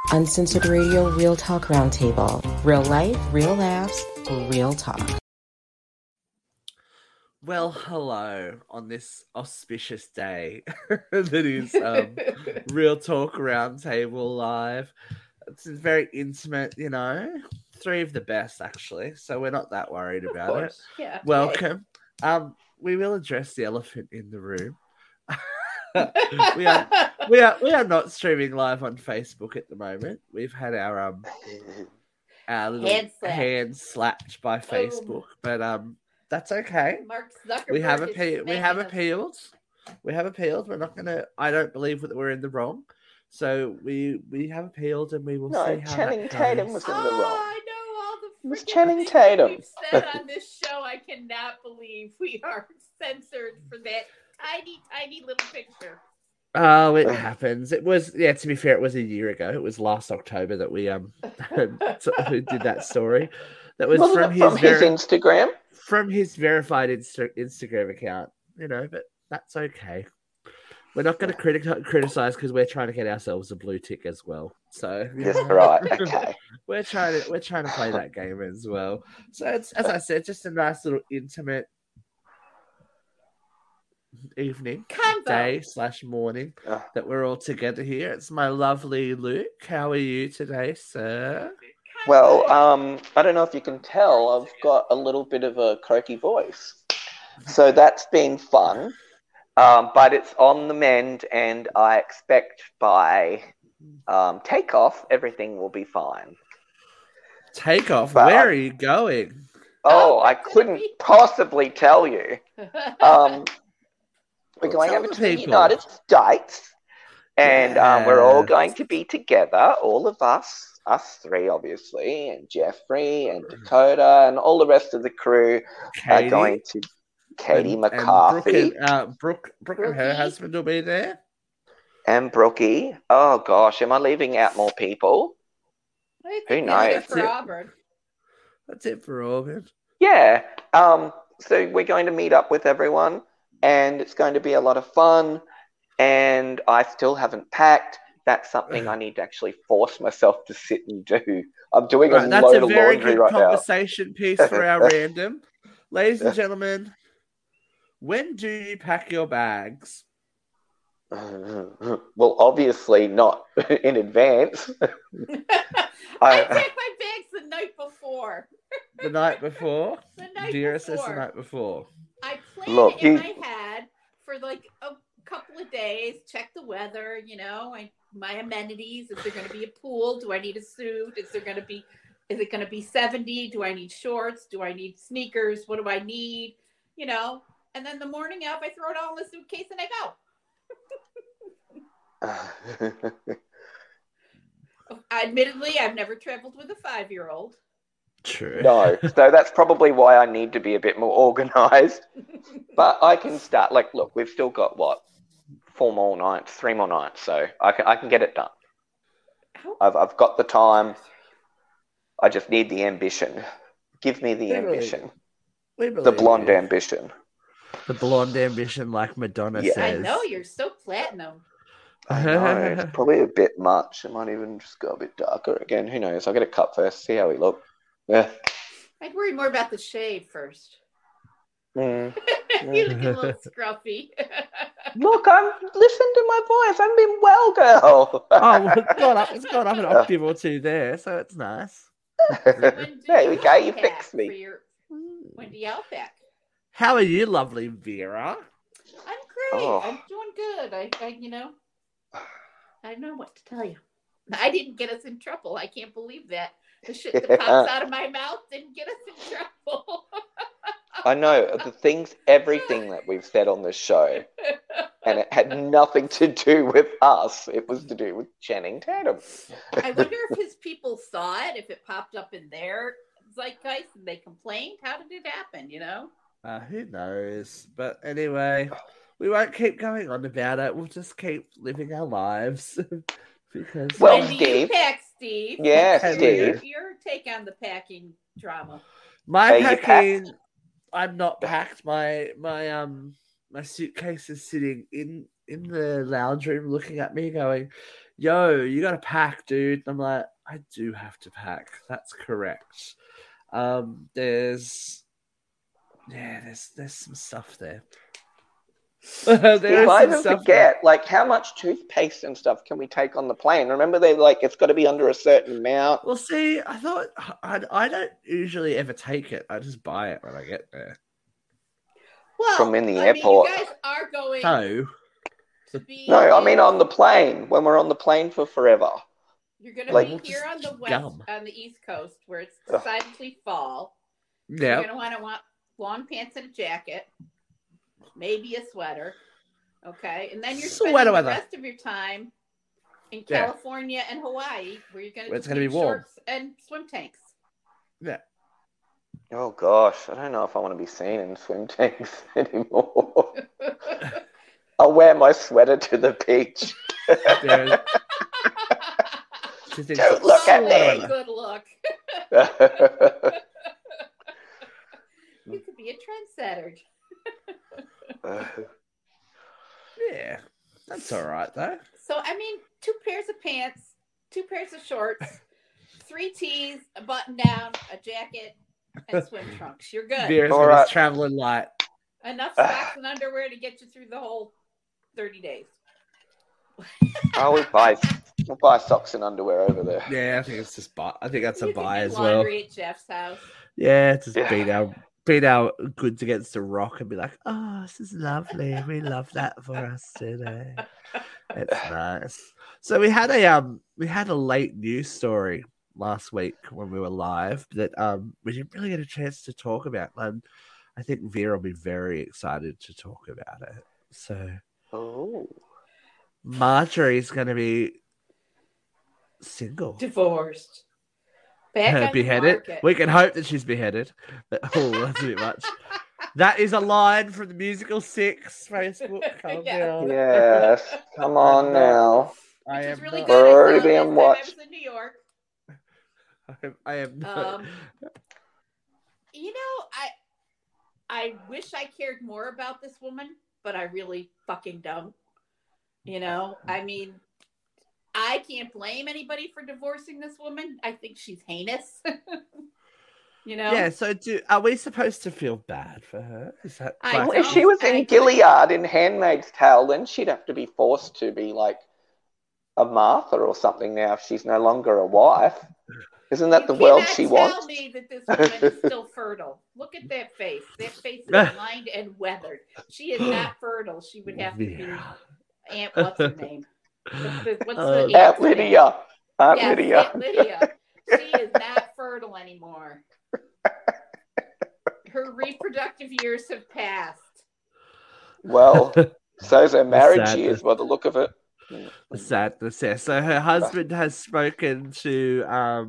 Uncensored Radio, Real Talk Roundtable. Real life, real laughs, real talk. Well, hello on this auspicious day that is Real Talk Roundtable Live. It's very intimate, you know. 3 of the best, actually, so we're not that worried about it. Yeah. Welcome. We will address the elephant in the room. we are not streaming live on Facebook at the moment. We've had our little hand slapped by Facebook, but that's okay. Mark Zuckerberg We have appealed. We're not gonna. I don't believe that we're in the wrong. So we have appealed, and we will see how Channing that goes. Tatum was in the wrong. I know all the Miss Channing Tatum. we've said on this show. I cannot believe we are censored for that tiny little picture. Oh, it happens. It was, yeah, to be fair, it was a year ago. It was last October that we who did that story. That was from his Instagram. From his verified Instagram account, you know, but that's okay. We're not going to criticize because we're trying to get ourselves a blue tick as well. So that's right. Okay. We're trying to play that game as well. So it's, as I said, just a nice little intimate evening, day/morning that we're all together here. It's my lovely Luke. How are you today, sir? Well, I don't know if you can tell, I've got a little bit of a croaky voice. So that's been fun. But it's on the mend, and I expect by takeoff, everything will be fine. Takeoff? Where are you going? Oh, I couldn't possibly tell you. We're going over to the United States, and we're all going to be together, all of us 3, obviously, and Jeffrey and Dakota and all the rest of the crew are going to... Katie McCarthy. Brooke and her husband will be there. And Brookie. Oh, gosh, am I leaving out more people? Who knows? That's it for Auburn. Yeah. So we're going to meet up with everyone, and it's going to be a lot of fun, and I still haven't packed. That's something I need to actually force myself to sit and do. I'm doing a load of laundry right now. That's a very good conversation piece for our random. Ladies and gentlemen, when do you pack your bags? Well, obviously not in advance. I pack my bags the night before. The night before? Dearest says the night before. I plan in my head for like a couple of days, check the weather, you know, my amenities. Is there going to be a pool? Do I need a suit? Is it going to be 70? Do I need shorts? Do I need sneakers? What do I need? You know, and then the morning of, I throw it all in the suitcase and I go. Admittedly, I've never traveled with a 5-year-old. True. No, so that's probably why I need to be a bit more organized. But I can start. Like, look, we've still got 3 more nights, so I can get it done. I've got the time. I just need the ambition. Give me the ambition. The blonde ambition. The blonde ambition, like Madonna says. I know, you're so platinum. I know, it's probably a bit much. I might even just go a bit darker again. Who knows? I'll get a cut first, see how we look. Yeah. I'd worry more about the shave first. You look a little scruffy. Look, listen to my voice. I'm being well, girl. It's gone up an octave or 2 there, so it's nice. There we go. You fixed me. When do you outback? How are you, lovely Vera? I'm great. I'm doing good. I don't know what to tell you. I didn't get us in trouble. I can't believe that. The shit that pops out of my mouth didn't get us in trouble. I know. Everything that we've said on this show, and it had nothing to do with us. It was to do with Channing Tatum. I wonder if his people saw it, if it popped up in their zeitgeist and they complained. How did it happen, you know? Who knows? But anyway, we won't keep going on about it. We'll just keep living our lives. Because you pack, Steve? Yeah, Steve. Your take on the packing drama. My packing, I'm not packed. My suitcase is sitting in in the lounge room looking at me going, yo, you got to pack, dude. And I'm like, I do have to pack. That's correct. There's some stuff there. If I even forget, like, how much toothpaste and stuff can we take on the plane? Remember, they're like, it's got to be under a certain amount. Well, see, I thought I don't usually ever take it. I just buy it when I get there. Well, From in the airport. You guys are going No. to be. No, I mean on the plane, when we're on the plane for forever. You're going to Like- be here on the on the East Coast, where it's Ugh. decidedly fall. Yeah. You're going to want long pants and a jacket, maybe a sweater. Okay, and then you're spending Sweater the weather. rest of your time in Yeah. California and Hawaii, where you're going Where it's to gonna be warm. shorts and swim tanks. Yeah. Oh gosh, I don't know if I want to be seen in swim tanks anymore. I'll wear my sweater to the beach. There- She thinks Don't it's look at sweater me. Good look. You could be a trendsetter. Yeah, that's all right though. So, I mean, 2 pairs of pants, 2 pairs of shorts, 3 tees, a button down, a jacket, and swim trunks. You're good. Vera's All got right. his traveling light. Enough socks and underwear to get you through the whole 30 days. We'll buy socks and underwear over there. Yeah, I think it's just buy. I think that's a You can buy do as well. laundry at Jeff's house. Yeah, just Yeah. beat our goods against the rock and be like, oh, this is lovely. We love that for us today. It's nice. So we had a late news story last week when we were live that we didn't really get a chance to talk about. I think Vera will be very excited to talk about it. So Oh. Marjorie's going to be single. Divorced. Back on the Beheaded. market. We can hope that she's beheaded. Oh, that's a bit much. That is a line from the musical 6 Facebook. Calm Yeah. down. Yes, come on now. I Which am is really not- good. We're already I saw it being last time watched. I was in New York. I am not. You know, I wish I cared more about this woman, but I really fucking don't. You know, I mean, I can't blame anybody for divorcing this woman. I think she's heinous. You know? Yeah, so are we supposed to feel bad for her? Is that I Well, like- if she was in Gilead in Handmaid's Tale, then she'd have to be forced to be like a Martha or something now if she's no longer a wife. Isn't that You the world cannot she tell wants? me that this woman is still fertile. Look at that face. That face is lined and weathered. She is not fertile. She would have to be Yeah. Aunt, what's her name? What's the Aunt aunt's name? Lydia. Aunt Yes, Lydia. Aunt Lydia. She is not fertile anymore. Her reproductive years have passed. Well, so's her marriage Sad. years by the look of it. Sadness. Yeah. So her husband has spoken to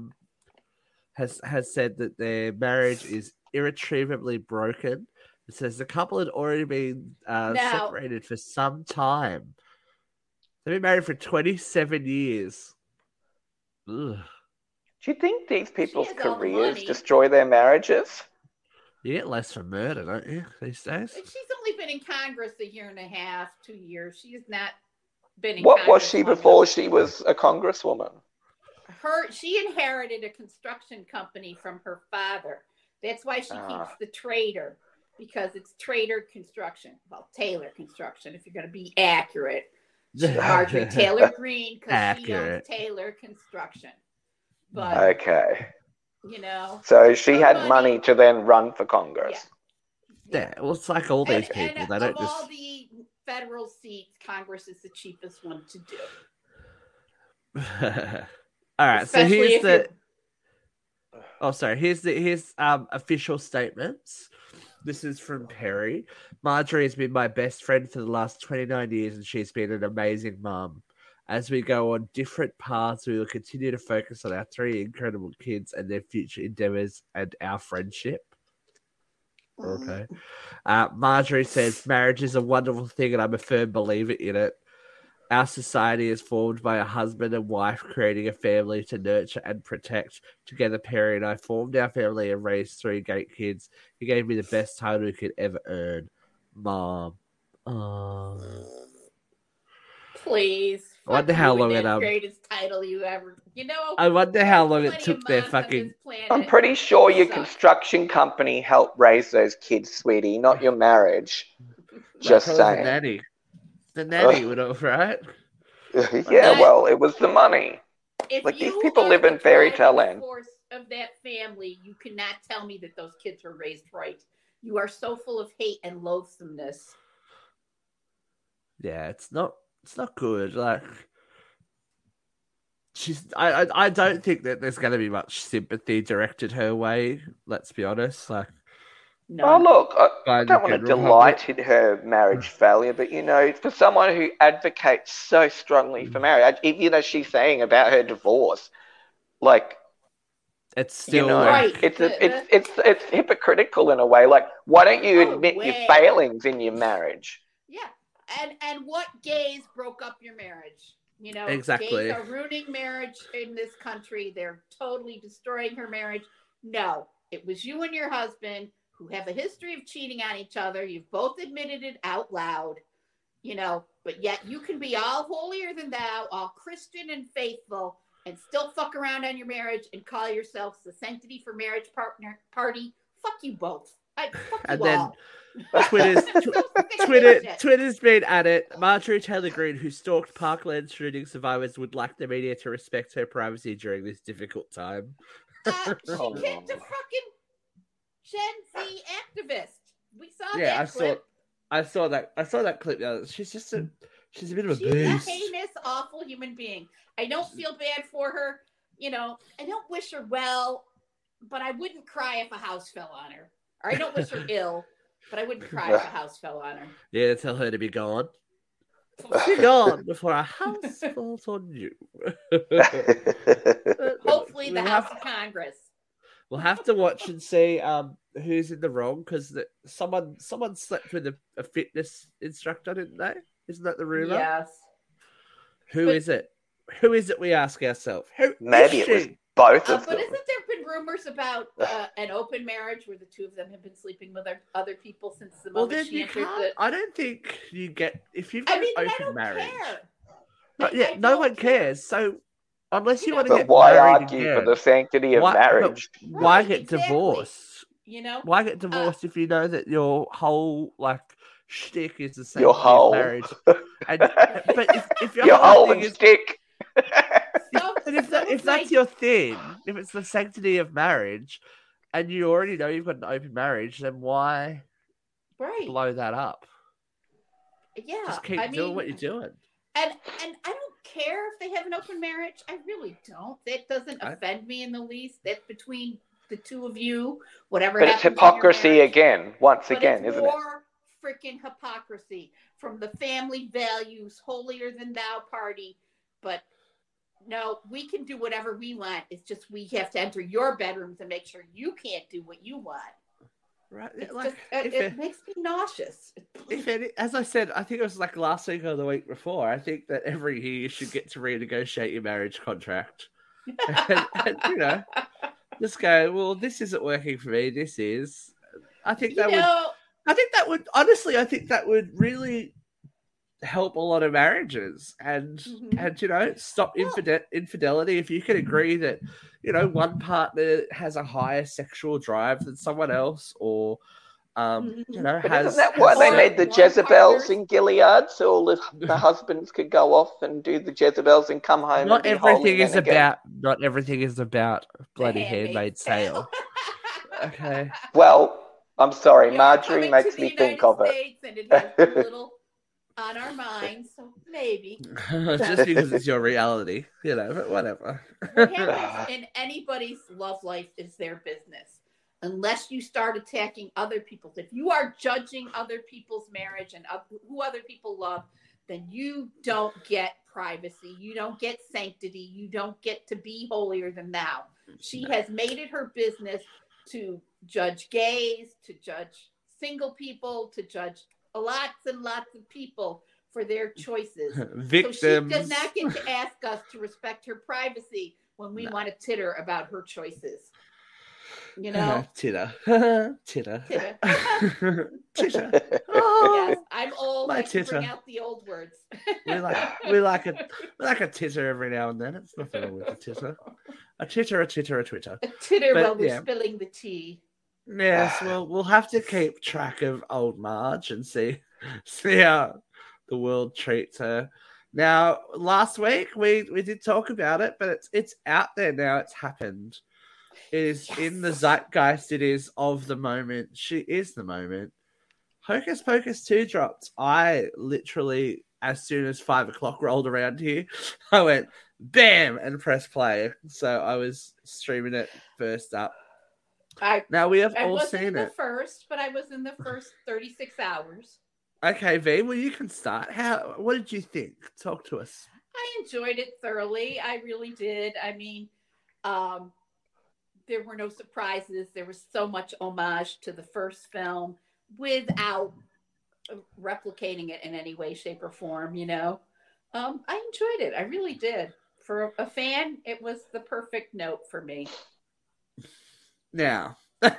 has said that their marriage is irretrievably broken. It says the couple had already been separated for some time. They've been married for 27 years. Ugh. Do you think these people's has all the careers money. destroy their marriages? You get less for murder, don't you, these days? And she's only been in Congress a year and a half, 2 years. She has not been in What was Congress she long before enough. she was a congresswoman? She inherited a construction company from her father. That's why she keeps the Trader, because it's Trader Construction. Well, Taylor Construction, if you're going to be accurate. Marjorie Taylor Greene, because she owns Accurate. Taylor Construction. But, Okay. you know. So she her had money to then run for Congress. Yeah, well, it's like all these And people. They don't of all just. the federal seats, Congress is the cheapest one to do. All right, so Especially here's if the. Oh, sorry. Here's official statements. This is from Perry. Marjorie has been my best friend for the last 29 years, and she's been an amazing mum. As we go on different paths, we will continue to focus on our 3 incredible kids and their future endeavors and our friendship. Okay. Marjorie says, marriage is a wonderful thing, and I'm a firm believer in it. Our society is formed by a husband and wife creating a family to nurture and protect. Together, Perry and I formed our family and raised 3 great kids. He gave me the best title he could ever earn. Mom. Oh. Please. I wonder how long it greatest title you ever. You know. I wonder how long it took their fucking. I'm pretty sure your construction company helped raise those kids, sweetie, not your marriage. Just saying. The nanny would have, right? Yeah, well, it was the money. Like these people live in fairy tale land. Of that family, you cannot tell me that those kids were raised right. You are so full of hate and loathsomeness. Yeah, it's not good. Like I don't think that there's going to be much sympathy directed her way. Let's be honest. Like, no. Oh look, I don't want to delight in her marriage failure, but for someone who advocates so strongly for marriage, she's saying about her divorce, like. It's still right. It's hypocritical in a way. Like, why don't you admit your failings in your marriage? Yeah, and what gays broke up your marriage? Exactly. Gays are ruining marriage in this country. They're totally destroying her marriage. No, it was you and your husband who have a history of cheating on each other. You've both admitted it out loud, but yet you can be all holier than thou, all Christian and faithful, and still fuck around on your marriage and call yourselves the Sanctity for Marriage party. Fuck you both. Fuck and you then all. Twitter's been at it. Marjorie Taylor Greene, who stalked Parkland shooting survivors, would like the media to respect her privacy during this difficult time. She kicked a fucking Gen Z activist. We saw Yeah, that clip. I saw that clip. She's a bit of a beast. She's a heinous, awful human being. I don't feel bad for her. I don't wish her well, but I wouldn't cry if a house fell on her. Or I don't wish her ill, but I wouldn't cry if a house fell on her. Yeah, tell her to be gone. Be gone before a house falls on you. Hopefully the House of Congress. We'll have to watch and see who's in the wrong, because someone slept with a fitness instructor, didn't they? Isn't that the rumor? Yes. Who is it? Who is it, we ask ourselves? Maybe it was both of them. But isn't there been rumors about an open marriage where the two of them have been sleeping with other people since the moment she entered the... I don't think you get... If you've got an open marriage... Care. No one cares. So, unless you want to get why married argue again, for the sanctity of marriage? Why get divorced? Why get divorced if you know that your whole, shtick is the sanctity your whole of marriage? But if your whole thing is stick... But if that's your thing, if it's the sanctity of marriage, and you already know you've got an open marriage, then why blow that up? Yeah, just keep doing what you're doing. And I don't care if they have an open marriage. I really don't. That doesn't offend me in the least. That's between the two of you. Whatever. But it's hypocrisy again. Once again, isn't it? More freaking hypocrisy from the family values, holier than thou party. But no, we can do whatever we want. It's just we have to enter your bedrooms and make sure you can't do what you want. Right? It makes me nauseous. As I said, I think it was last week or the week before. I think that every year you should get to renegotiate your marriage contract, and just go. Well, this isn't working for me. This is. I think that would really help a lot of marriages and stop infidelity. If you can agree that one partner has a higher sexual drive than someone else, or isn't that why they made the Jezebels in Gilead, so all the husbands could go off and do the Jezebels and come home? Not everything is about bloody Handmaid's Tale. Okay. Well, I'm sorry, Marjorie makes me think of it. And it has a little on our minds, so maybe. Just because it's your reality, but whatever. What happens in anybody's love life is their business. Unless you start attacking other people's. If you are judging other people's marriage and who other people love, then you don't get privacy. You don't get sanctity. You don't get to be holier than thou. She has made it her business to judge gays, to judge single people, to judge lots and lots of people for their choices. Victims. So she does not get to ask us to respect her privacy when we want to titter about her choices. You know, Titter. Titter. Titter. Titter. Yes, Oh, I'm old. my I can bring titter. out the old words. we like a titter every now and then. It's nothing wrong with a titter. A titter, a titter, a twitter. A titter But, while we're yeah. spilling the tea. Yes, well, we'll have to keep track of old Marge and see how the world treats her. Now, last week we did talk about it, but it's out there now. It's happened. It is in the zeitgeist. It is of the moment. She is the moment. Hocus Pocus 2 dropped. I literally, as soon as 5 o'clock rolled around here, I went bam and pressed play. So I was streaming it first up. Now we have all wasn't seen in the it. first, but I was in the first 36 hours. Okay, V, well, you can start. What did you think? Talk to us. I enjoyed it thoroughly. I really did. I mean, there were no surprises. There was so much homage to the first film without replicating it in any way, shape, or form, you know. I enjoyed it. I really did. For a fan, it was the perfect note for me. Now,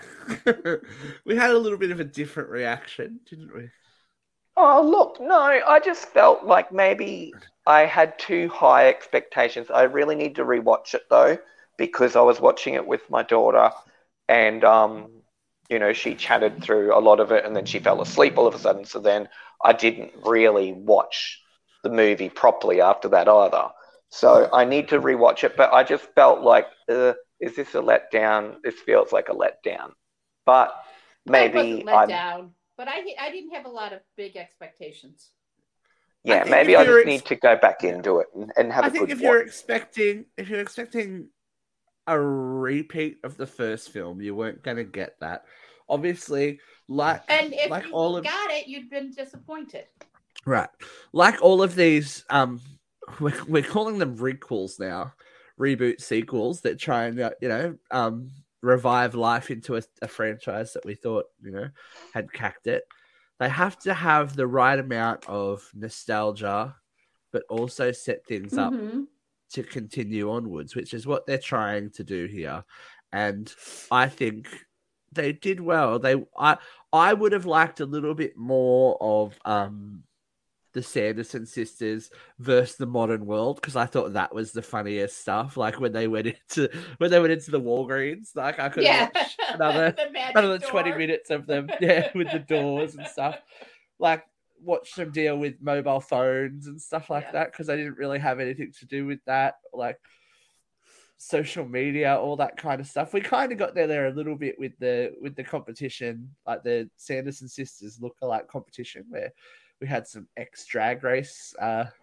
we had a little bit of a different reaction, didn't we? Oh, look, no, I just felt like maybe I had too high expectations. I really need to rewatch it, though, because I was watching it with my daughter and, she chatted through a lot of it and then she fell asleep all of a sudden. So then I didn't really watch the movie properly after that either. So I need to rewatch it, but I just felt like, is this a letdown? This feels like a letdown. But maybe I wasn't let down. But I didn't have a lot of big expectations. Yeah, maybe I just need to go back into it and have a good watch. If you're expecting a repeat of the first film, you weren't going to get that. Obviously, got it, you'd been disappointed. Right. Like all of these, we're calling them requels now, reboot sequels that try and, revive life into a franchise that we thought, had cacked it. They have to have the right amount of nostalgia, but also set things up to continue onwards, which is what they're trying to do here. And I think they did well. I would have liked a little bit more of the Sanderson sisters versus the modern world, because I thought that was the funniest stuff. Like when they went into the Walgreens, like I could watch another 20 minutes of them, with the doors and stuff. Like watch them deal with mobile phones and stuff like that, because they didn't really have anything to do with that, like social media, all that kind of stuff. We kind of got there a little bit with the competition, like the Sanderson sisters look-alike competition, where we had some ex-drag race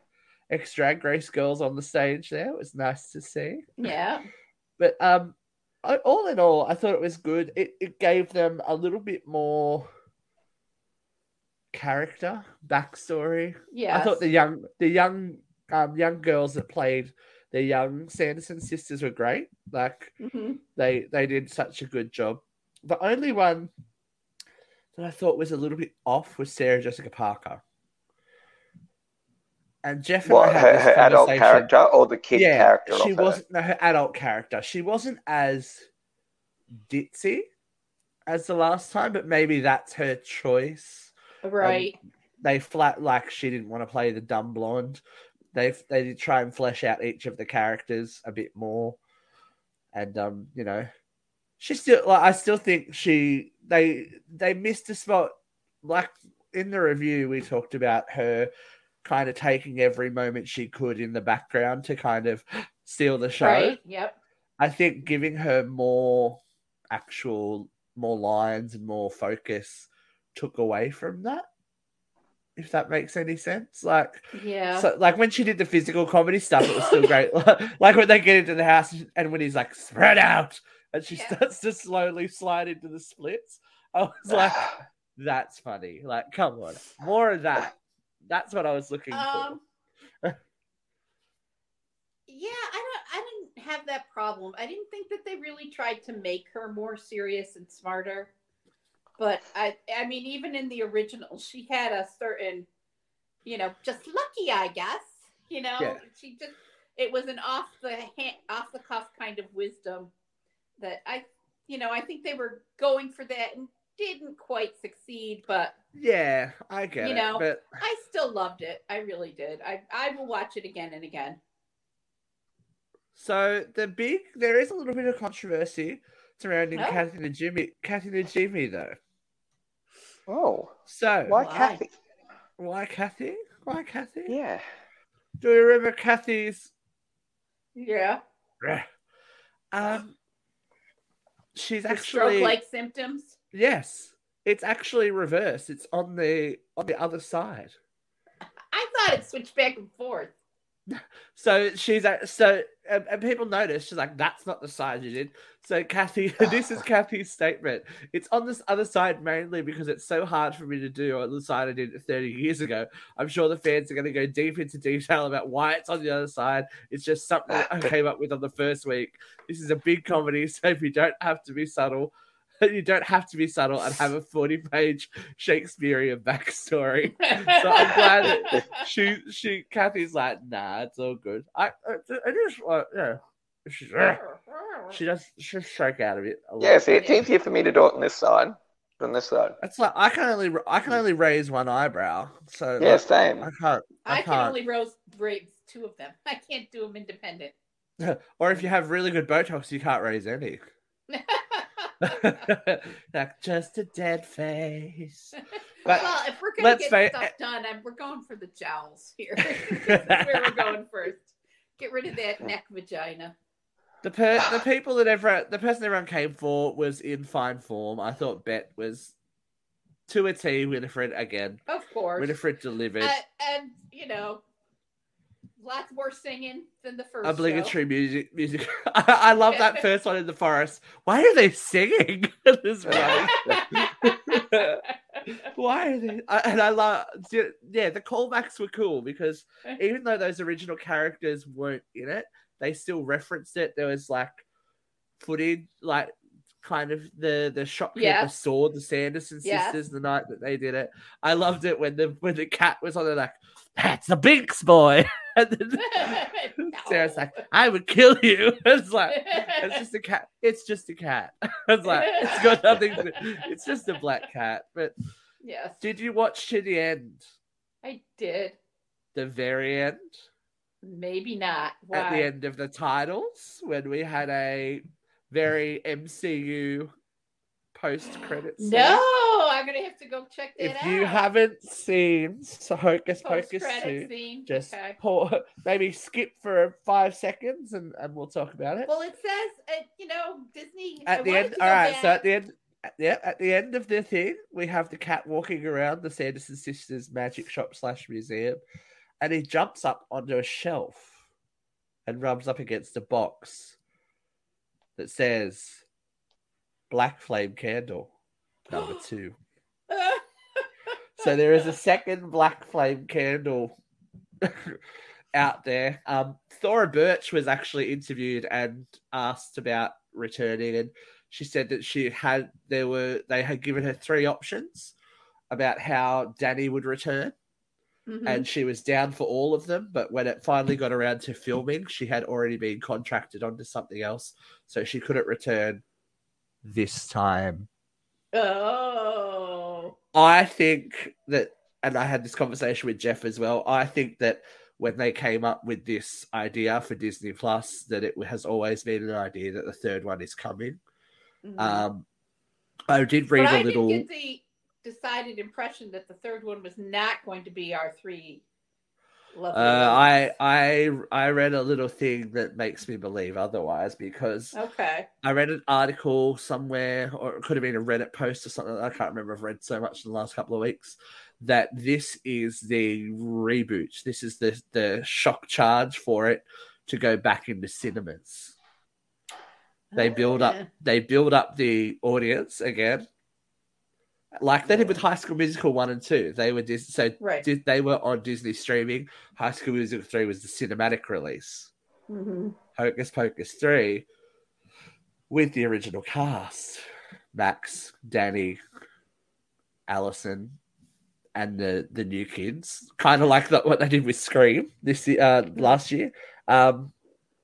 girls on the stage there. It was nice to see. Yeah. But all in all, I thought it was good. It gave them a little bit more character, backstory. Yeah. I thought the young girls that played the young Sanderson sisters were great. Like they did such a good job. The only one that I thought was a little bit off was Sarah Jessica Parker. And Jeff and I had this her adult character or the kid character? She wasn't her adult character. She wasn't as ditzy as the last time, but maybe that's her choice. Right. They she didn't want to play the dumb blonde. They did try and flesh out each of the characters a bit more, and she still I still think they missed a spot. Like in the review, we talked about her kind of taking every moment she could in the background to kind of steal the show. Right. Yep. I think giving her more lines and more focus took away from that, if that makes any sense. Like, yeah. So, like when she did the physical comedy stuff, it was still great. Like when they get into the house and when he's like, spread out, and she starts to slowly slide into the splits. I was like, that's funny. Like, come on, more of that. That's what I was looking for. Yeah, I didn't have that problem. I didn't think that they really tried to make her more serious and smarter. But I mean, even in the original, she had a certain, just lucky, I guess. She just, it was an off the cuff kind of wisdom that I I think they were going for that and didn't quite succeed, but Yeah, I get it. But I still loved it. I really did. I will watch it again and again. so there is a little bit of controversy surrounding Kathy Najimy though. Oh. So why Kathy? Why Kathy? Why Kathy? Yeah. Do you remember Kathy's? Yeah. She's The actually stroke-like symptoms. Yes, it's actually reversed. It's on the other side. I thought it switched back and forth. So and people notice she's like, that's not the side you did. So Kathy, this is Kathy's statement. It's on this other side mainly because it's so hard for me to do on the side I did 30 years ago. I'm sure the fans are going to go deep into detail about why it's on the other side. It's just something I came up with on the first week. This is a big comedy, so if you don't have to be subtle, you don't have to be subtle and have a 40-page Shakespearean backstory. So I'm glad that Kathy's like, nah, it's all good. I just she's stroke out of it. Yeah, see, it's easier for me to do it on this side than this side. It's like I can only raise one eyebrow. So yeah, same. I can only raise two of them. I can't do them independent. Or if you have really good Botox, you can't raise any. Like just a dead face. But well, if we're gonna get stuff done, we're going for the jowls here. This is where we're going first. Get rid of that neck vagina. The person everyone came for was in fine form. I thought Bet was to a T. Winifred again. Of course, Winifred delivered, and lots more singing than the first. Obligatory music. I love that first one in the forest. Why are they singing? This funny. Why are they? And I love. Yeah, the callbacks were cool because even though those original characters weren't in it, they still referenced it. There was like footage, like kind of the shopkeeper saw the Sanderson sisters the night that they did it. I loved it when the cat was on there like, that's the Binks boy. And then Sarah's like, I would kill you. It's like, it's just a cat. It's just a cat. It's like, it's got nothing to, it's just a black cat. But yes. Did you watch to the end? I did. The very end? Maybe not. Why? At the end of the titles, when we had a very MCU post-credits scene. No, I'm going to have to go check that out. If you haven't seen Hocus Pocus 2, scene. just maybe skip for 5 seconds and we'll talk about it. Well, it says, Disney... At the end, all right, so at the end of the thing, we have the cat walking around the Sanderson sisters' magic shop / museum, and he jumps up onto a shelf and rubs up against a box that says Black Flame Candle number 2. So there is a second Black Flame Candle out there. Thora Birch was actually interviewed and asked about returning, and she said that they had given her 3 options about how Danny would return. Mm-hmm. And she was down for all of them, but when it finally got around to filming, she had already been contracted onto something else, so she couldn't return this time. Oh. I think that, and I had this conversation with Jeff as well, I think that when they came up with this idea for Disney Plus, that it has always been an idea that the third one is coming. Mm-hmm. I did read a little... I didn't get the decided impression that the third one was not going to be our 3 lovely I read a little thing that makes me believe otherwise, because I read an article somewhere, or it could have been a Reddit post or something. I can't remember. I've read so much in the last couple of weeks that this is the reboot. This is the shock charge for it to go back into cinemas. They build up the audience again. Like they did with High School Musical 1 and 2. They were they were on Disney streaming. High School Musical 3 was the cinematic release. Mm-hmm. Hocus Pocus 3 with the original cast. Max, Danny, Allison, and the new kids. Kind of like what they did with Scream last year.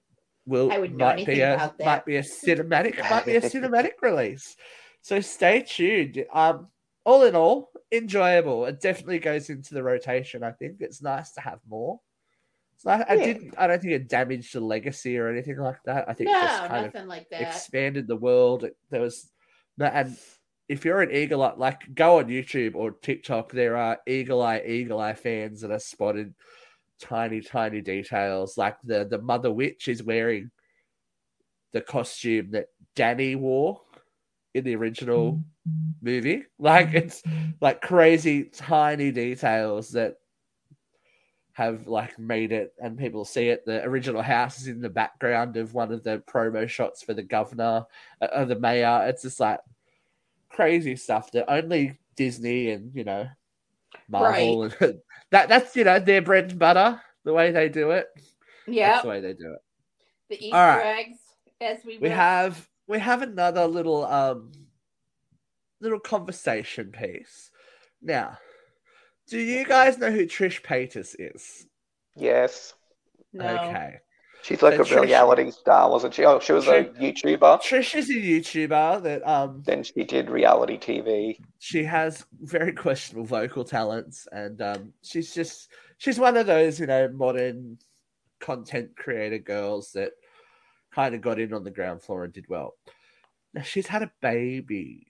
I would know anything about that. might be a cinematic release. So stay tuned. All in all, enjoyable. It definitely goes into the rotation. I think it's nice to have more. It's nice. I don't think it damaged the legacy or anything like that. I think it just kind of like that. expanded the world. There was and if you're an eagle eye, like go on YouTube or TikTok, there are eagle eye fans that are spotted tiny details. Like the Mother Witch is wearing the costume that Danny wore in the original movie. Like it's like crazy tiny details that have like made it and people see it. The original house is in the background of one of the promo shots for the governor or the mayor. It's just like crazy stuff that only Disney and Marvel and that's their bread and butter, the way they do it. Yeah, that's the way they do it. The Easter eggs, as we have another little conversation piece now. Do you guys know who Trish Paytas is? Yes. No. Okay. She's like a reality star, wasn't she? Oh, she was a YouTuber. Trish is a YouTuber that Then she did reality TV. She has very questionable vocal talents, and she's one of those modern content creator girls that kind of got in on the ground floor and did well. Now she's had a baby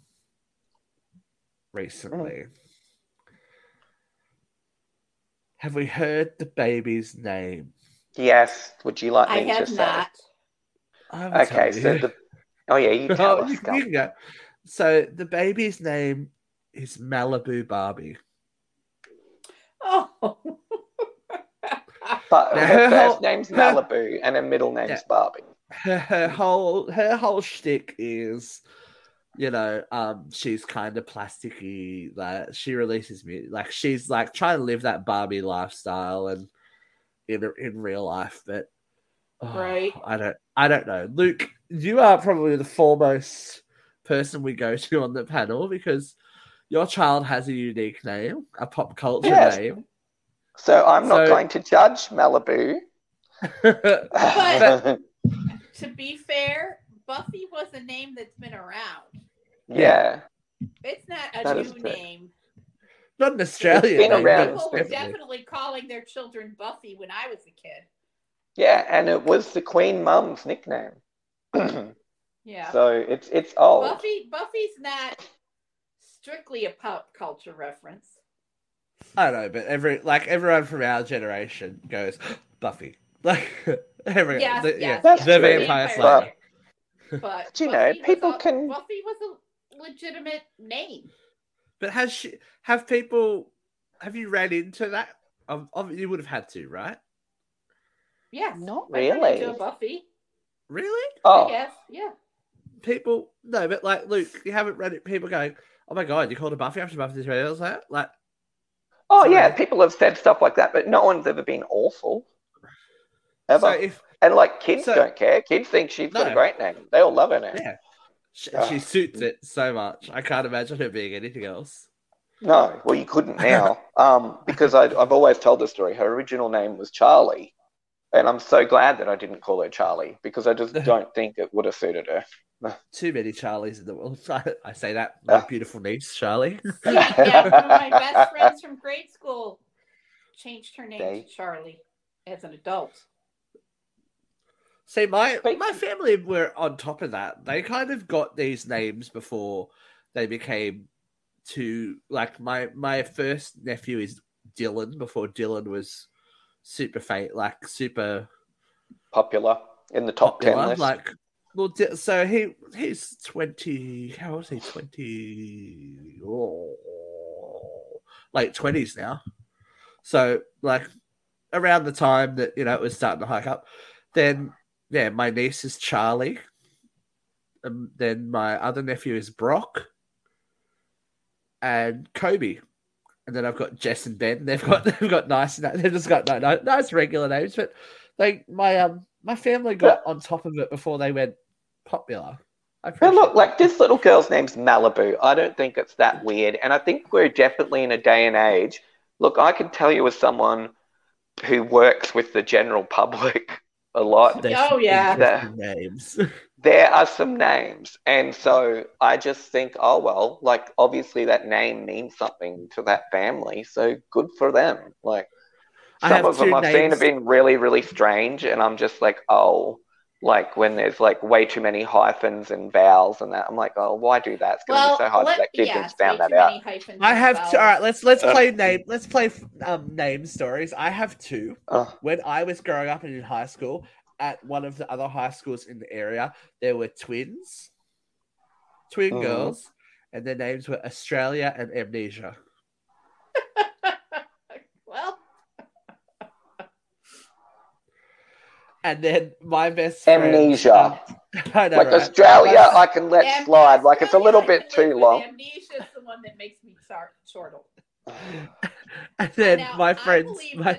recently. Have we heard the baby's name? Yes. Would you like me to say? I have not. Okay, so you tell us. You can go. So the baby's name is Malibu Barbie. Oh. But her first name's Malibu and her middle name's Barbie. Her whole shtick is, she's kind of plasticky. Like she releases music, like she's like trying to live that Barbie lifestyle and in real life, but right. I don't know. Luke, you are probably the foremost person we go to on the panel because your child has a unique name, a pop culture name. So I'm not going to judge Malibu. But to be fair, Buffy was a name that's been around. Yeah. It's not a new name. Not an Australian name. People were definitely calling their children Buffy when I was a kid. Yeah, and it was the Queen Mum's nickname. Yeah. So it's old. Buffy's not strictly a pop culture reference. I know, but everyone from our generation goes Buffy. Like everyone, the Vampire Slayer. But people can. Buffy was a legitimate name. But have you read into that? You would have had to, right? Yes. Not really. I read into a Buffy. Really? Oh. Yes. Yeah. People, no, but like Luke, you haven't read it. People going, "Oh my god, you called her Buffy after Buffy's radio?" Like, oh yeah, people have said stuff like that, but no one's ever been awful. Ever. So kids don't care. Kids think she's got a great name. They all love her name. Yeah. She suits it so much. I can't imagine her being anything else. No, well, you couldn't now. Because I've always told the story. Her original name was Charlie. And I'm so glad that I didn't call her Charlie because I just don't think it would have suited her. Too many Charlies in the world. I say that, my beautiful niece, Charlie. Yeah, one of my best friends from grade school changed her name to Charlie as an adult. See, my family were on top of that. They kind of got these names before they became too... Like, my first nephew is Dylan, before Dylan was super super popular in the top 10 list. Like, well, so he's 20. How old is he? 20. Late 20s now. So like around the time that it was starting to hike up, then my niece is Charlie. Then my other nephew is Brock and Kobe. And then I've got Jess and Ben. They've got nice. They've just got nice regular names. But my family got on top of it before they went popular. But look, like this little girl's name's Malibu. I don't think it's that weird. And I think we're definitely in a day and age. Look, I can tell you as someone who works with the general public, 90% of the a lot. There's Oh, some yeah. interesting names. There are some names, and so I just think, oh well, like obviously that name means something to that family, so good for them. Like I some have of them two I've seen have names. been really, really strange, and I'm just like, oh, like when there's like way too many hyphens and vowels and that, I'm like, oh, why do that? It's gonna be so hard for that kid to found that out. I have two. All right, let's play name. Let's play name stories. I have two. When I was growing up and in high school, at one of the other high schools in the area, there were twin girls, and their names were Australia and Amnesia. Well, and then my best friend, Amnesia. I know, like right? Australia, I can let slide. Like it's a little bit too long. Amnesia is the one that makes me chortle. And then now, my friends,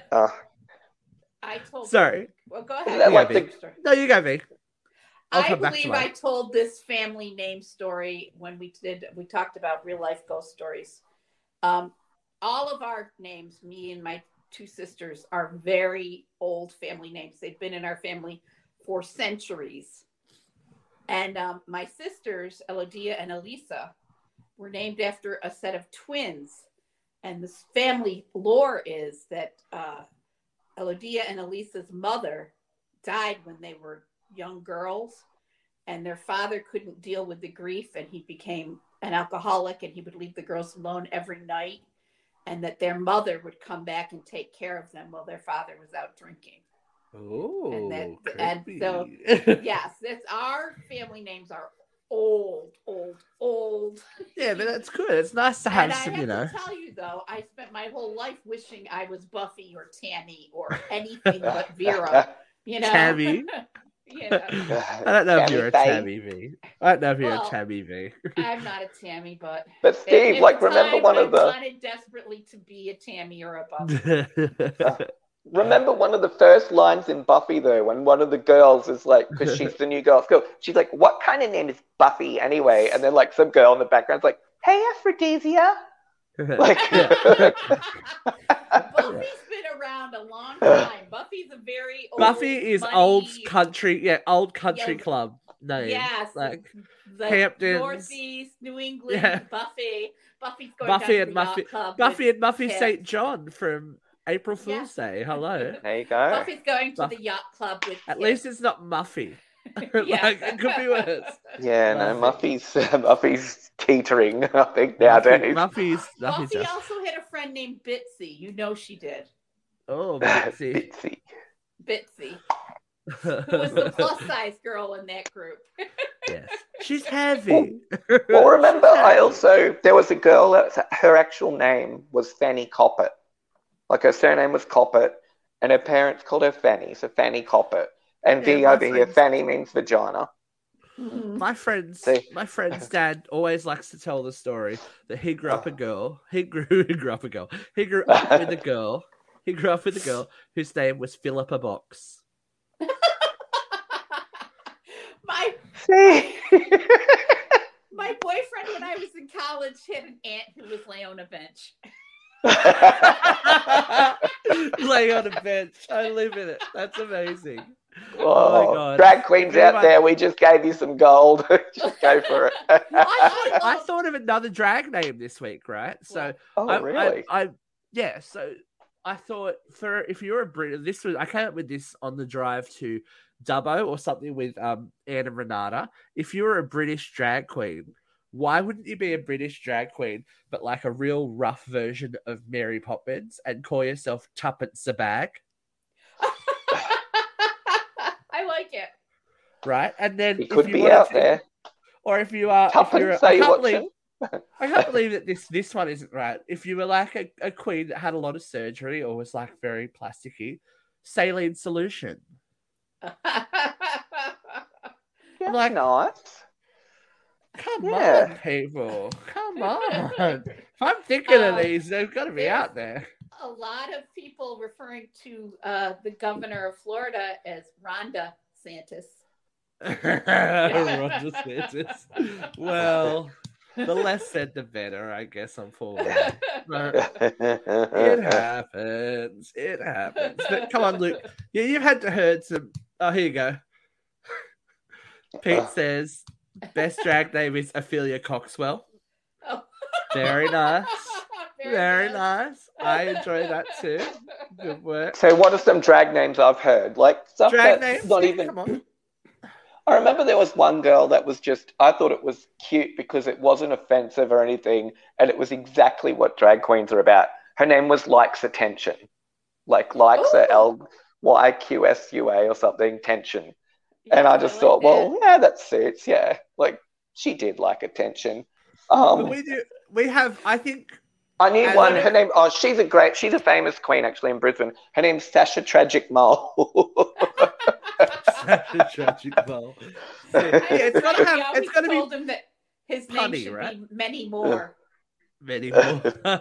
I told. Sorry. Well, go ahead. No, you go, V. I believe I told this family name story when we talked about real life ghost stories. All of our names, me and my two sisters, are very old family names. They've been in our family for centuries. And my sisters, Elodia and Elisa, were named after a set of twins. And this family lore is that Elodia and Elisa's mother died when they were young girls, and their father couldn't deal with the grief, and he became an alcoholic, and he would leave the girls alone every night, and that their mother would come back and take care of them while their father was out drinking. Oh, and so yes, that's our family names are old. Yeah, but that's good. It's nice to have some, I have to tell you though, I spent my whole life wishing I was Buffy or Tammy or anything but Vera. Tammy. I don't know if you're a Tammy V. I don't know if you're a Tammy V. I'm not a Tammy, but Steve, like, remember one of the. I wanted desperately to be a Tammy or a Buffy. Remember one of the first lines in Buffy, though, when one of the girls is like, because she's the new girl at school, she's like, what kind of name is Buffy anyway? And then, like, some girl in the background's like, hey, Aphrodisia. Like, Buffy's been around a long time. Buffy's a very old, Buffy is money, old country club name. Yes, like Hamptons, Northeast, New England. Yeah. Buffy's going Buffy down and to the Muffy, yacht club Buffy and Muffy St. John from April Fool's Day. Hello. There you go. Buffy's going to the yacht club with. At least it's not Muffy. Like, it could be worse. Yeah, no, Muffy's teetering, I think, nowadays. Buffy also had a friend named Bitsy. You know she did. Oh, Bitsy. Bitsy. Who was the plus size girl in that group. Yes. She's heavy. Well, remember, there was a girl that her actual name was Fanny Coppet. Like, her surname was Coppet, and her parents called her Fanny, so Fanny Coppet. And V over here, Fanny means vagina. My friend's dad always likes to tell the story that he grew up a girl. He grew up with a girl. He grew up with a girl whose name was Philippa Box. My boyfriend, when I was in college, had an aunt who was lay on a bench. Lay on a bench. I live in it. That's amazing. Oh my God. Drag queens out there, we just gave you some gold. Just go for it. I thought of another drag name this week, right? So, really? So I thought if you're a Brit, I came up with this on the drive to Dubbo or something with Anne and Renata. If you were a British drag queen, why wouldn't you be a British drag queen, but like a real rough version of Mary Poppins and call yourself Tuppence a Bag? I like it. Right? And then it could be out there. Or if you are... Tuppence, I can't believe that this one isn't right. If you were like a queen that had a lot of surgery or was like very plasticky, saline solution. I'm like, nice. Come on, people. Come on. If I'm thinking of these, they've got to be out there. A lot of people referring to the governor of Florida as Rhonda Santis. Rhonda Santis. Well, The less said, the better, I guess, unfortunately. It happens. It happens. But come on, Luke. Yeah, you've had to heard some. Oh, here you go. Pete says, best drag name is Ophelia Coxwell. Oh. Very nice. Very nice. I enjoy that too. Good work. So what are some drag names I've heard? Like stuff Drag that's names? not Yeah, even. come on. I remember there was one girl that was just, I thought it was cute because it wasn't offensive or anything, and it was exactly what drag queens are about. Her name was Likes Attention. Like likes Ooh. LYQSUA or something, tension. Yeah, And I just like thought, that. well, yeah, that suits, yeah. Like, she did like attention. But we have, I think, I knew and one, what her name, she's a famous queen actually in Brisbane. Her name's Sasha Tragic Mole. such a tragic bowl. Yeah, it's got to have. I It's got to told be him that his name punny, should right? be many more. many more.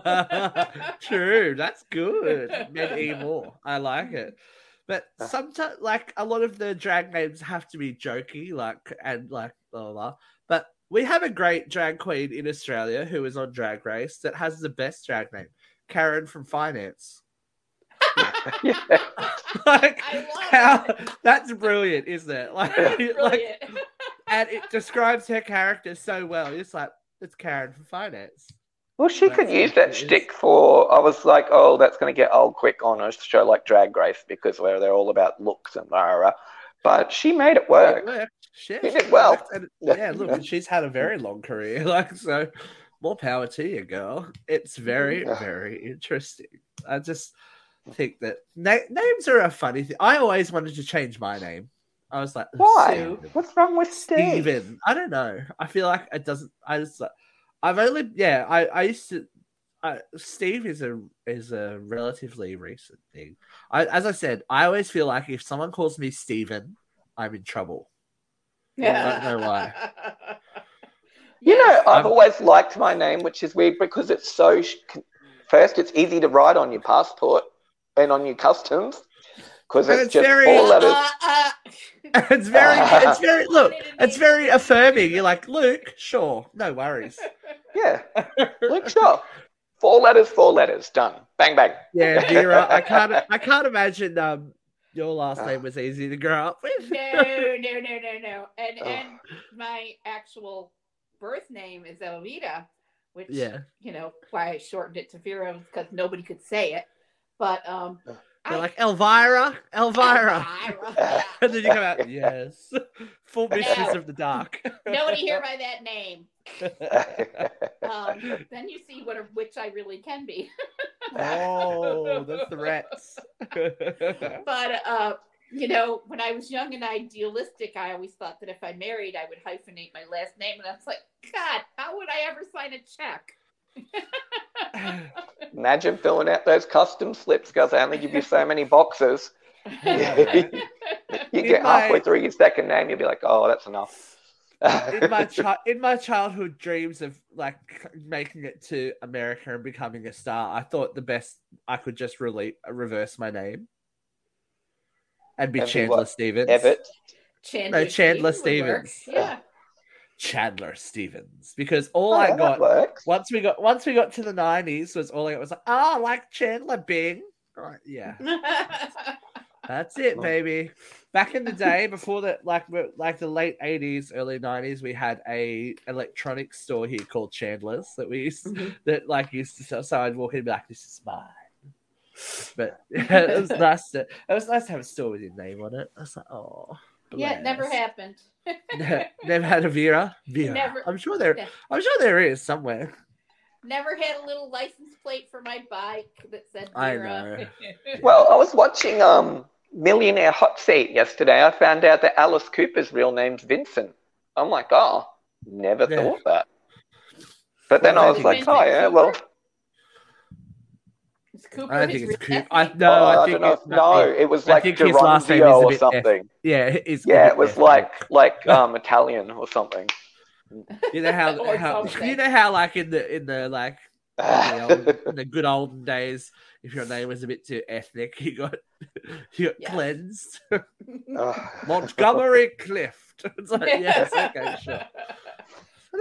True, that's good. Many more. I like it. But sometimes, like a lot of the drag names have to be jokey, like and like blah blah blah. But we have a great drag queen in Australia who is on Drag Race that has the best drag name, Karen from Finance. Yeah. Like I love how it. that's brilliant, isn't it? Like, like, Brilliant. and it describes her character so well. It's like it's Karen from Finance. Well, she That's could use what that it is. shtick for. I was like, oh, that's going to get old quick on a show like Drag Race because where they're all about looks and rah, rah. But she made it work. It worked. Shit, She did well. And, yeah, look, and she's had a very long career. Like, so more power to you, girl. It's very, very interesting. I just think that names are a funny thing. I always wanted to change my name. I was like, Why? Steven. What's wrong with Steve? Steven. I don't know. I feel like it doesn't. I just. I've only. Yeah. I used to. Steve is a relatively recent thing. As I said, I always feel like if someone calls me Steven, I'm in trouble. Yeah. I don't know why. You know, I've I'm- always liked my name, which is weird because it's so. First, it's easy to write on your passport and on your customs because And it's it's just very- 4 letters. It's very. Look, it's very affirming. You're like, Luke, sure, no worries. Yeah, look, sure. 4 letters, done. Bang, bang. Yeah, Vera, I can't imagine your last name was easy to grow up with. No. And my actual birth name is Elvira, which you know why I shortened it to Vera because nobody could say it. But They're like Elvira. Elvira. And then you come out, yes. Full Mistress of the Dark. Nobody here by that name. Then you see which I really can be. Oh, the threats. But you know, when I was young and idealistic, I always thought that if I married, I would hyphenate my last name, and I was like, God, how would I ever sign a check? Imagine filling out those custom slips because they only give you so many boxes. You get halfway through your second name, you'll be like, oh, that's enough. in my childhood dreams of like making it to America and becoming a star, I thought the best I could just reverse my name and be Chandler Stevens. Everett. Chandler Stevens. Yeah. Chandler Stevens, because all I got once we got to the 90s was all I got was like, oh, like Chandler Bing. Right, yeah. That's it, baby. Back in the day, before that, like the late 80s, early 90s, we had a electronics store here called Chandler's that we used used to sell. So I'd walk in and be like, "This is mine." But it was nice to have a store with your name on it. I was like, "Oh." Yeah, it never happened. Never had a Vera. Never. I'm sure there is somewhere. Never had a little license plate for my bike that said Vera. I know. Well, I was watching Millionaire Hot Seat yesterday. I found out that Alice Cooper's real name's Vincent. I'm like, oh, never thought that. But then I was like, Vincent oh, yeah, Cooper? well. Is Cooper I don't his think it's real Cooper. last name? I think don't know. No, it was like think his last name is Geronzio a or bit something. it Was like Italian or something. You know how Or something. you know how like in the good olden days, if your name was a bit too ethnic, you got Yes.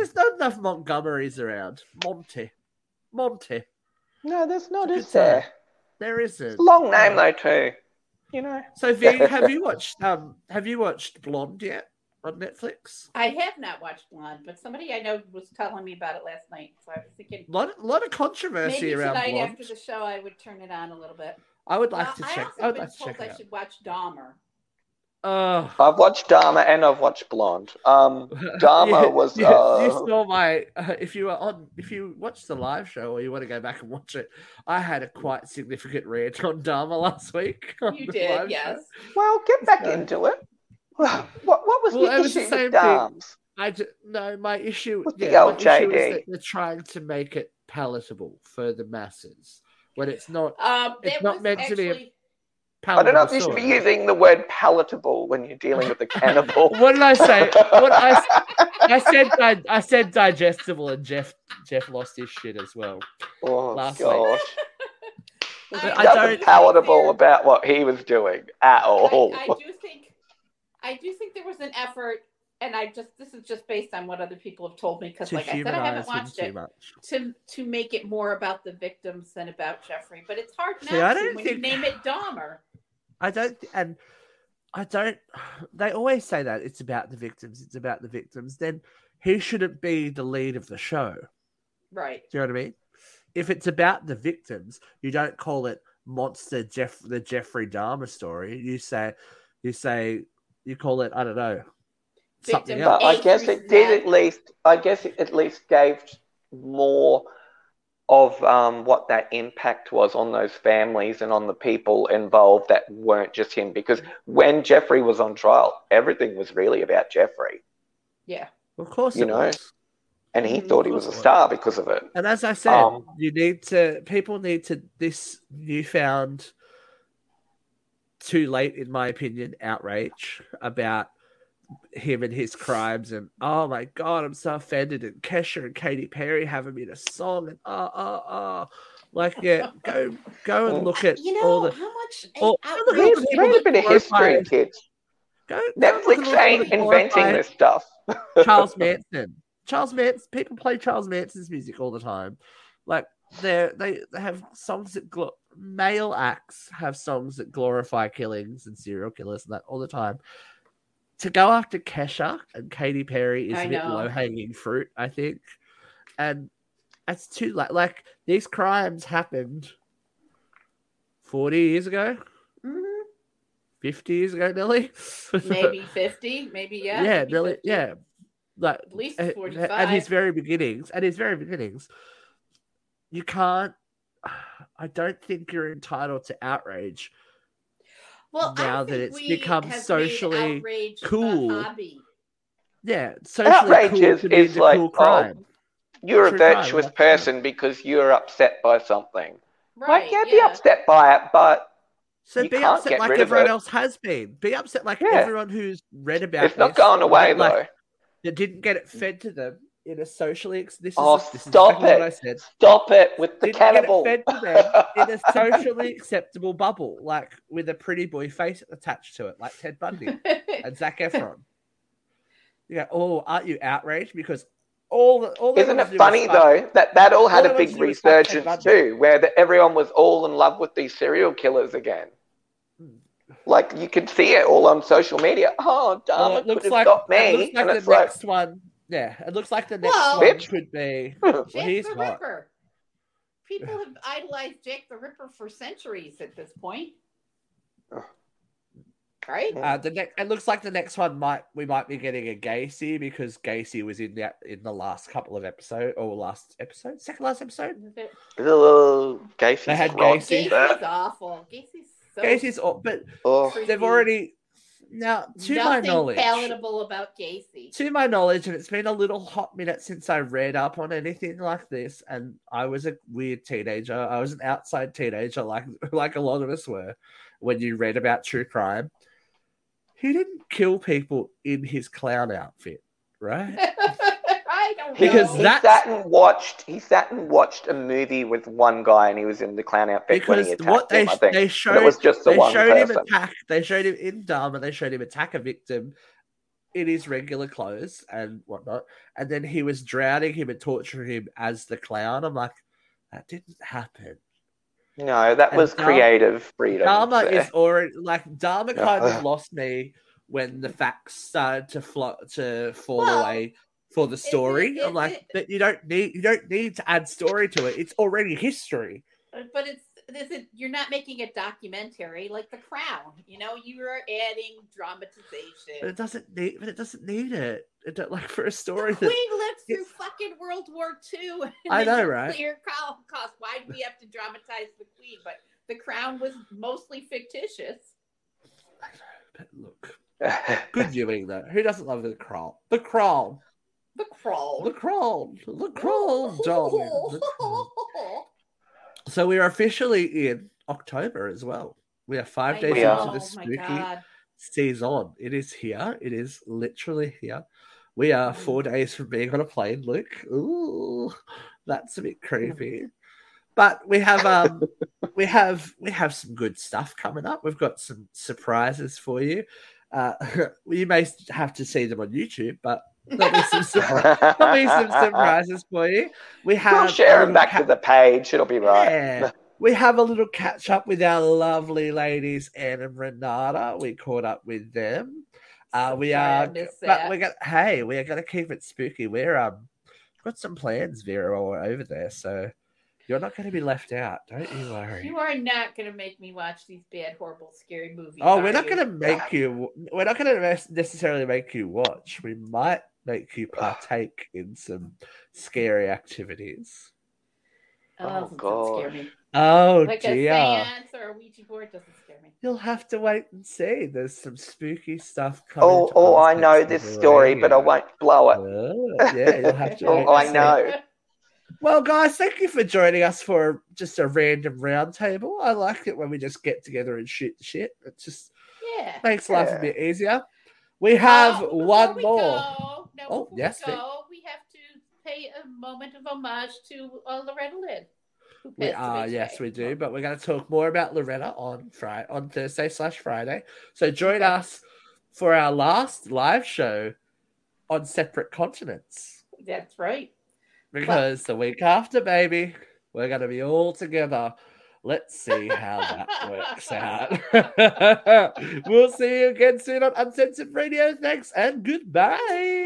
There's not enough Montgomerys around. Monty. No, there's not, Good is there? time. There isn't. Long name though too. You know. So V, have you watched Blonde yet on Netflix? I have not watched Blonde, but somebody I know was telling me about it last night, so I was thinking Lot of controversy maybe around tonight Blonde. after the show I would turn it on a little bit. I would like to I check. also I would been like to told check I it out. should watch Dahmer. I've watched Dahmer and I've watched Blonde. Dahmer was. You saw my. If you watched the live show or you want to go back and watch it, I had a quite significant rant on Dahmer last week. You did, yes. Well, get back into it. What was the it was issue the same with Dahms? My issue. With the my issue LJD. is that they're trying to make it palatable for the masses when it's not. It's not meant to be a I don't know if you palatable should be story. using the word palatable when you're dealing with a cannibal. What did I say? I said digestible, and Jeff lost his shit as well. Oh, Last gosh. I There's nothing don't- palatable about what he was doing at all. I do think there was an effort, and this is just based on what other people have told me, because To like I said, I haven't humanize him watched too it, much. to make it more about the victims than about Jeffrey. But it's hard See, I not to don't when you think- name it Dahmer. I don't. They always say that it's about the victims. It's about the victims. Then he shouldn't be the lead of the show. Right. Do you know what I mean? If it's about the victims, you don't call it the Jeffrey Dahmer story. You call it, I don't know, something Victim else. But I guess it did at least. I guess it at least gave more of what that impact was on those families and on the people involved that weren't just him. Because when Jeffrey was on trial, everything was really about Jeffrey, Yeah. Of course, you it know. was. and he thought he was a course it was. star because of it. And as I said, people need to this newfound, too late in my opinion, outrage about him and his crimes, and oh my god, I'm so offended. And Kesha and Katy Perry have him in a song, and like go and look at all the. how much Read a bit of history, kids. Netflix ain't inventing this stuff. Charles Manson. People play Charles Manson's music all the time. Like they have songs that male acts have songs that glorify killings and serial killers and that all the time. To go after Kesha and Katy Perry is a bit low hanging fruit, I think, and it's too late. Like these crimes happened 40 years ago. 50 years ago, Nelly. Maybe 50, maybe yeah, Nelly, 50. yeah. Like at least 45. At his very beginnings, you can't. I don't think you're entitled to outrage. Well, now that it's become socially cool. Yeah, socially outrage cool is like cool crime. You're True a virtuous crime. person because you're upset by something. Right, be upset by it, but So you be can't upset get like rid of everyone it. else has been. Be upset like Yeah. everyone who's read about it's not this, going away like, though. that didn't get it fed to them in a socially. This Oh, is stop exactly it. what I said. Stop it with the Didn't cannibal. get it fed to them in a socially acceptable bubble, like with a pretty boy face attached to it, like Ted Bundy and Zac Efron. You go, oh, aren't you outraged? Because all Isn't it funny though that all had a big resurgence too, where everyone was all in love with these serial killers again? Like you could see it all on social media. Oh, Dahmer it looks could have like got me, it looks like and the it's like, next one. Yeah, it looks like the next Well, one Bitch. could be. Jack he's the hot. Ripper. People have idolized Jack the Ripper for centuries at this point. Right? It looks like the next one we might be getting a Gacy because Gacy was in the last couple of episodes or second last episode. Gacy's They had rotten. Gacy. Gacy's awful. Gacy's, but Oh, creepy. they've already now to my Nothing knowledge. palatable about Gacy. To my knowledge, and it's been a little hot minute since I read up on anything like this, and I was a weird teenager. I was an outside teenager, like a lot of us were, when you read about true crime. He didn't kill people in his clown outfit, right? I don't Because know. he sat and watched a movie with one guy, and he was in the clown outfit when Because he attacked what him. I think they And showed, it was just the they one showed him person. attack. They showed him in Dahmer. They showed him attack a victim in his regular clothes and whatnot, and then he was drowning him and torturing him as the clown. I'm like, that didn't happen. No, that was creative freedom. Dharma there. is already Dharma kind of lost me when the facts started to fall away for the story. I'm like, that you don't need to add story to it. It's already history. But you're not making a documentary like The Crown. You know, you are adding dramatization. But it doesn't need it. Like for a story. The Queen lived through fucking World War II. I know, right? Clear cost. Why do we have to dramatize the Queen? But The Crown was mostly fictitious. I know, but look, good viewing though. Who doesn't love The Crown? The Crown. The Crown. The Crown. The Crown, darling. The Crown. So we are officially in October as well. We are 5 days into the spooky season. It is here. It is literally here. We are 4 days from being on a plane, Luke. Ooh, that's a bit creepy. But we have we have some good stuff coming up. We've got some surprises for you. You may have to see them on YouTube, but there'll be some surprises for you. We'll share them back to the page. It'll be right. Yeah. We have a little catch up with our lovely ladies, Anne and Renata. We caught up with them. We are going to keep it spooky. We're got some plans, Vera, while we're over there, so you're not going to be left out. Don't you worry. You are not going to make me watch these bad, horrible, scary movies. Oh, we're not going to make you. We're not going to necessarily make you watch. We might make you partake in some scary activities. Oh God! Scare me. Oh like dear! A seance or a Ouija board doesn't scare me. You'll have to wait and see. There's some spooky stuff coming. I know this story, but I won't blow it. Yeah, you'll have to. I know. Well, guys, thank you for joining us for just a random roundtable. I like it when we just get together and shoot the shit. It just makes life a bit easier. We have one more. We have to pay a moment of homage to Loretta Lynn. Yes, we do. But we're going to talk more about Loretta on Thursday/Friday. So join us for our last live show on separate continents. That's right. Because the week after, baby, we're going to be all together. Let's see how that works out. We'll see you again soon on Uncensored Radio. Thanks and goodbye.